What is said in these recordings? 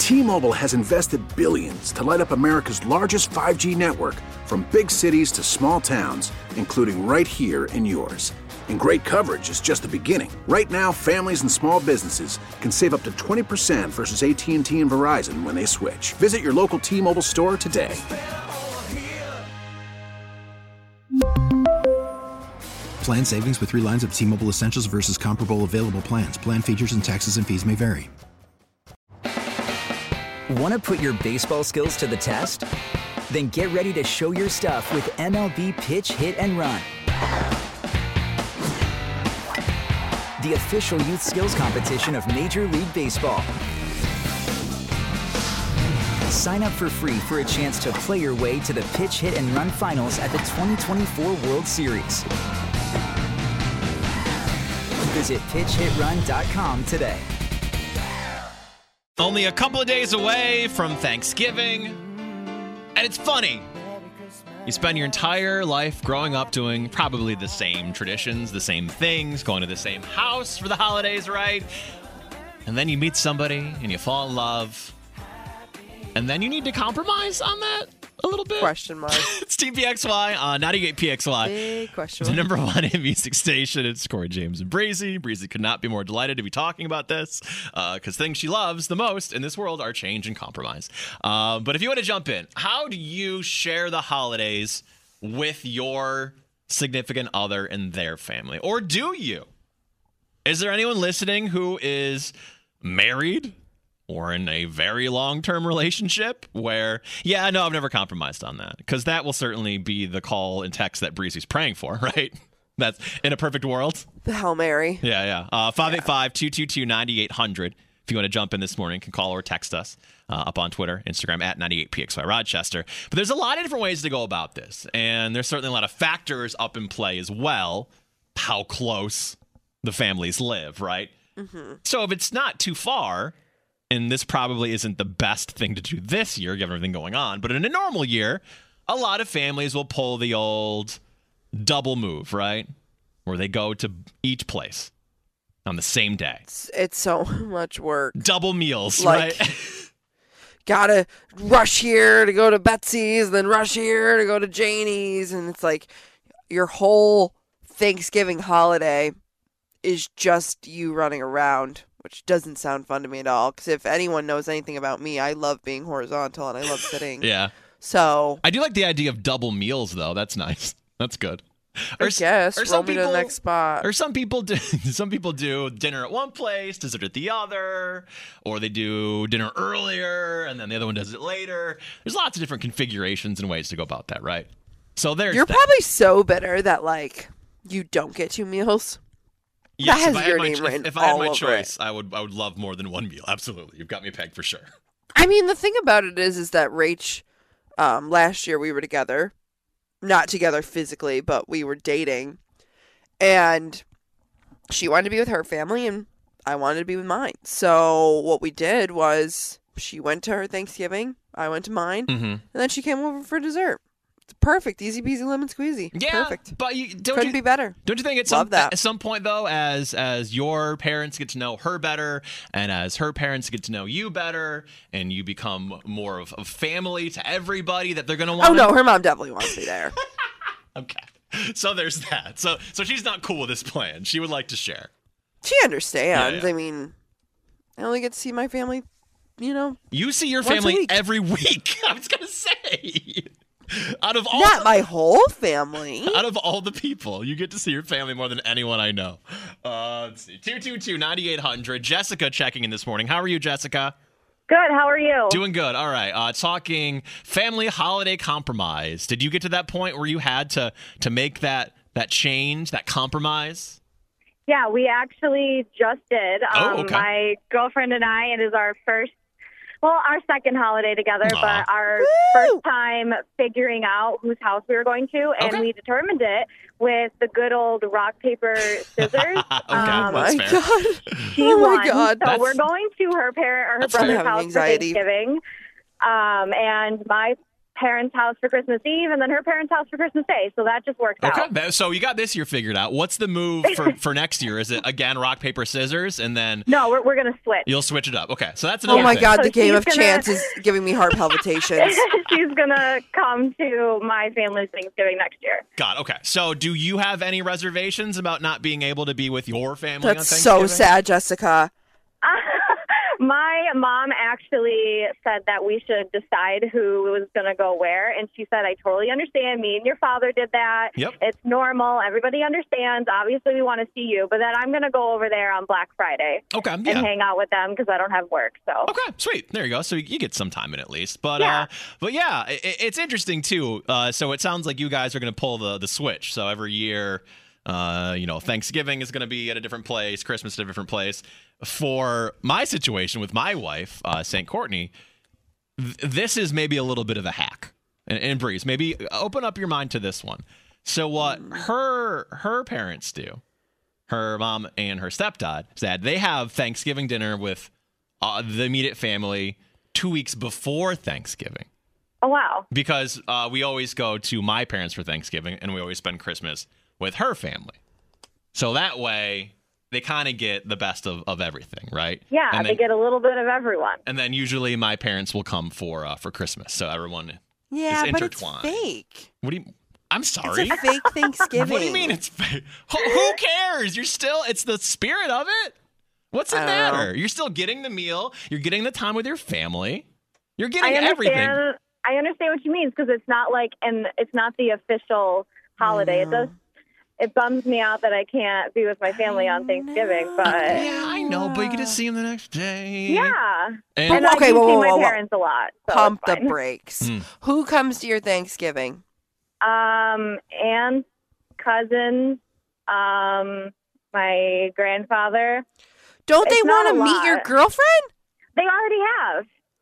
T-Mobile has invested billions to light up America's largest 5G network, from big cities to small towns, including right here in yours. And great coverage is just the beginning. Right now, families and small businesses can save up to 20% versus AT&T and Verizon when they switch. Visit your local T-Mobile store today. Plan savings with 3 lines of T-Mobile Essentials versus comparable available plans. Plan features and taxes and fees may vary. Want to put your baseball skills to the test? Then get ready to show your stuff with MLB Pitch, Hit, and Run. The official youth skills competition of Major League Baseball. Sign up for free for a chance to play your way to the Pitch, Hit, and Run finals at the 2024 World Series. Visit pitchhitrun.com today. Only a couple of days away from Thanksgiving. And it's funny. You spend your entire life growing up doing probably the same traditions, the same things, going to the same house for the holidays, right? And then you meet somebody and you fall in love. And then you need to compromise on that a little bit. Question mark. It's Team PXY on 98 PXY. Big question The mark. number one hit music station. It's Corey James and Breezy. Breezy could not be more delighted to be talking about this because things she loves the most in this world are change and compromise. But if you want to jump in, how do you share the holidays with your significant other and their family? Or do you? Is there anyone listening who is married or in a very long-term relationship where, yeah, no, I've never compromised on that? Because that will certainly be the call and text that Breezy's praying for, right? That's in a perfect world. The Hail Mary. Yeah. 585-222-9800. If you want to jump in this morning, you can call or text us up on Twitter, Instagram, at 98PXY Rochester. But there's a lot of different ways to go about this. And there's certainly a lot of factors up in play as well. How close the families live, right? Mm-hmm. So if it's not too far, and this probably isn't the best thing to do this year, given everything going on, but in a normal year, a lot of families will pull the old double move, right? Where they go to each place on the same day. It's so much work. Double meals, Like, right? Gotta rush here to go to Betsy's, then rush here to go to Janie's, and it's like your whole Thanksgiving holiday is just you running around, which doesn't sound fun to me at all. Because if anyone knows anything about me, I love being horizontal and I love sitting. Yeah. So I do like the idea of double meals, though. That's nice. That's good. I guess roll me to the next spot. Or some people do dinner at one place, dessert at the other, or they do dinner earlier and then the other one does it later. There's lots of different configurations and ways to go about that, right? So there's You're that. probably so bitter that like you don't get 2 meals. Yes, that has your name written if I had all my over choice, it. I would love more than one meal. Absolutely. You've got me pegged for sure. I mean, the thing about it is that Rach, last year we were together, not together physically, but we were dating, and she wanted to be with her family, and I wanted to be with mine. So what we did was she went to her Thanksgiving, I went to mine, and then she came over for dessert. It's perfect, easy peasy lemon squeezy. Yeah, perfect. But Couldn't be better. Don't you think at some point though, as your parents get to know her better, and as her parents get to know you better, and you become more of a family to everybody, that they're gonna want? Oh no, her mom definitely wants me there. Okay, so there's that. So she's not cool with this plan. She would like to share. She understands. Yeah. I mean, I only get to see my family, You see your once a family week. every week. I was gonna say. Out of all Not my whole family. Out of all the people, you get to see your family more than anyone I know. Let's see. 222-9800. Jessica checking in this morning. How are you, Jessica? Good. How are you? Doing good. All right. Talking family holiday compromise. Did you get to that point where you had to make that change, that compromise? Yeah, we actually just did. Okay. My girlfriend and I, it is our second holiday together, but our first time figuring out whose house we were going to, and we determined it with the good old rock, paper, scissors. That's fair. God. She Oh my won. God. So we're going to her brother's fair. house for Anxiety. Thanksgiving. And my parents' house for Christmas Eve and then her parents' house for Christmas Day. So that just worked out. Okay, so you got this year figured out. What's the move for next year? Is it, again, rock, paper, scissors, and then... No, we're going to switch. You'll switch it up. Okay, so that's another Oh, my thing. God, So the game she's of gonna- chance is giving me heart palpitations. She's going to come to my family's Thanksgiving next year. God, okay. So do you have any reservations about not being able to be with your family on That's Thanksgiving? so sad, Jessica. My mom actually said that we should decide who was going to go where, and she said, I totally understand. Me and your father did that. Yep. It's normal. Everybody understands. Obviously, we want to see you, but then I'm going to go over there on Black Friday Okay, and yeah. hang out with them because I don't have work. So Okay, sweet. There you go. So you get some time in at least. But Yeah. it's interesting too. So it sounds like you guys are going to pull the switch. So every year, Thanksgiving is going to be at a different place, Christmas at a different place. For my situation with my wife, St. Courtney, this is maybe a little bit of a hack. And Breeze, maybe open up your mind to this one. So what her parents do, her mom and her stepdad, they have Thanksgiving dinner with the immediate family 2 weeks before Thanksgiving. Oh, wow. Because we always go to my parents for Thanksgiving, and we always spend Christmas with her family. So that way, they kind of get the best of everything, right? Yeah, and they get a little bit of everyone. And then usually my parents will come for Christmas, so everyone Yeah, is but it's intertwined. fake. What do you? I'm sorry. It's a fake Thanksgiving. What do you mean it's fake? Who cares? It's the spirit of it. What's it I don't matter? know. You're still getting the meal. You're getting the time with your family. You're I getting everything. understand what you mean because it's not it's not the official holiday. It bums me out that I can't be with my family on Thanksgiving, but Yeah, I know, but you get to see them the next day. yeah. And And I Okay, do whoa, see whoa, my whoa, whoa. parents a lot. So Pump it's the fine. brakes. Who comes to your Thanksgiving? Aunts, cousins, my grandfather. Don't they It's not want to a meet your lot. girlfriend? They already have.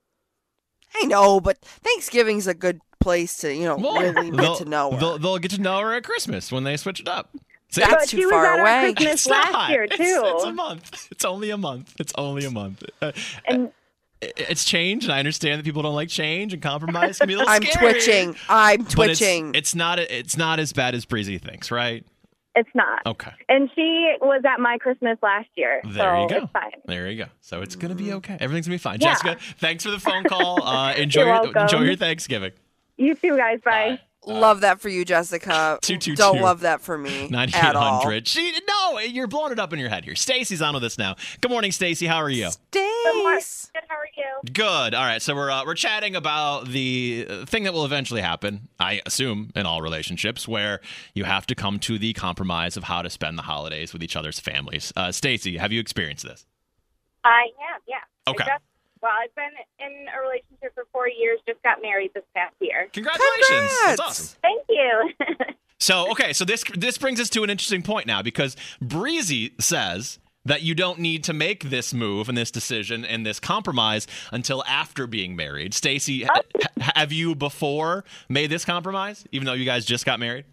I know, but Thanksgiving's a good place to, really get to know her. They'll get to know her at Christmas when they switch it up. See? That's But too she was far at our away. Christmas It's last not. year too. It's a month. It's only a month. It's only a month. And It's change, and I understand that people don't like change, and compromise can be a little I'm scary. twitching. I'm But twitching. It's not as bad as Breezy thinks, right? it's not. Okay. And she was at my Christmas last year. There so you go. It's fine. There you go. So it's gonna be okay. Everything's gonna be fine. Yeah. Jessica, thanks for the phone call. Enjoy You're welcome. your Thanksgiving. You too, guys. Bye. Love that for you, Jessica. 222. Don't love that for me at all. 9800. No, you're blowing it up in your head here. Stacy's on with us now. Good morning, Stacy. How are you? Stace. Good. How are you? Good. All right. So we're chatting about the thing that will eventually happen, I assume, in all relationships, where you have to come to the compromise of how to spend the holidays with each other's families. Stacy, have you experienced this? I have, yeah. Okay. I've been in a relationship for 4 years, just got married this past year. Congratulations. That's Congrats. awesome. Thank you. So this brings us to an interesting point now, because Breezy says that you don't need to make this move and this decision and this compromise until after being married. Stacy, have you before made this compromise, even though you guys just got married?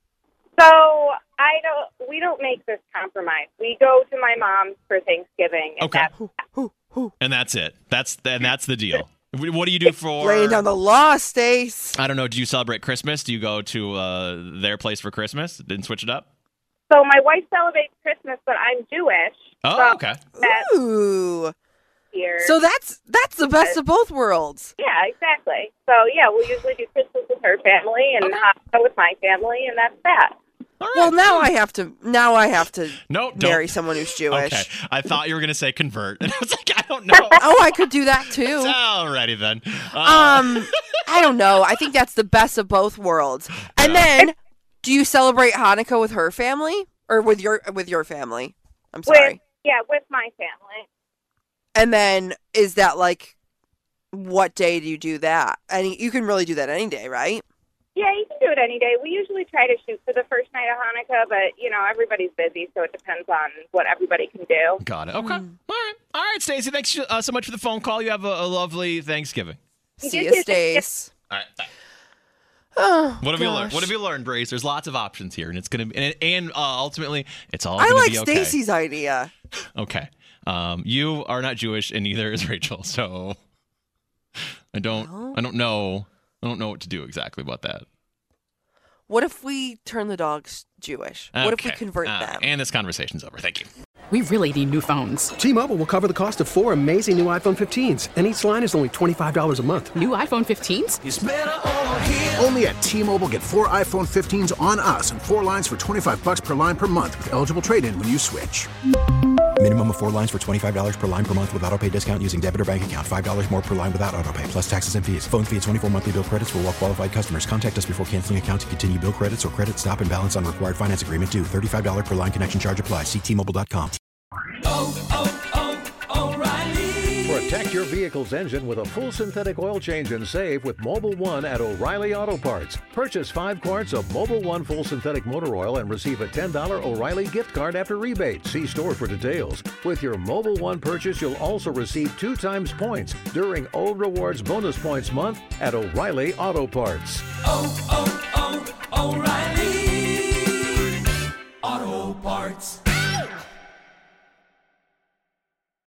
So we don't make this compromise. We go to my mom's for Thanksgiving. And Okay. And that's it. That's the deal. What do you do for... Laying down the law, Stace. I don't know. Do you celebrate Christmas? Do you go to their place for Christmas? Didn't switch it up? So my wife celebrates Christmas, but I'm Jewish. Oh, so okay. That's Ooh. here. So that's the best of both worlds. Yeah, exactly. So, yeah, we'll usually do Christmas with her family and Hanukkah with my family, and that's that. All right. Well, now I have to No, marry don't. someone who's Jewish. Okay. I thought you were going to say convert. And I was like, I don't know. Oh, I could do that too. Alrighty then. I don't know. I think that's the best of both worlds. And then, do you celebrate Hanukkah with her family or with your family? I'm sorry. With my family. And then, is that like, what day do you do that? You can really do that any day, right? Yeah, you can do it any day. We usually try to shoot for the first night of Hanukkah, but, everybody's busy, so it depends on what everybody can do. Got it. Okay. All right, Stacey. Thanks so much for the phone call. You have a lovely Thanksgiving. See you, Stace. All right. Bye. Oh, What have you learned? gosh. What have you learned, Brace? There's lots of options here, and it's gonna be, and ultimately, it's all I gonna like be okay. Stacy's idea. Okay. You are not Jewish, and neither is Rachel. So I don't know I don't know what to do exactly about that. What if we turn the dogs Jewish? What if we convert them? And this conversation's over. Thank you. We really need new phones. T-Mobile will cover the cost of 4 amazing new iPhone 15s, and each line is only $25 a month. New iPhone 15s? It's better over here. Only at T-Mobile, get 4 iPhone 15s on us and 4 lines for $25 per line per month with eligible trade-in when you switch. Minimum of 4 lines for $25 per line per month with autopay discount using debit or bank account. $5 more per line without autopay, plus taxes and fees. Phone fee at 24 monthly bill credits for well-qualified customers. Contact us before canceling account to continue bill credits or credit stop and balance on required finance agreement due. $35 per line connection charge applies. See T-Mobile.com. O'Reilly. Protect your vehicle's engine with a full synthetic oil change and save with Mobil 1 at O'Reilly Auto Parts. Purchase 5 quarts of Mobil 1 full synthetic motor oil and receive a $10 O'Reilly gift card after rebate. See store for details. With your Mobil 1 purchase, you'll also receive 2 times points during O Rewards Bonus Points Month at O'Reilly Auto Parts. O'Reilly Auto Parts.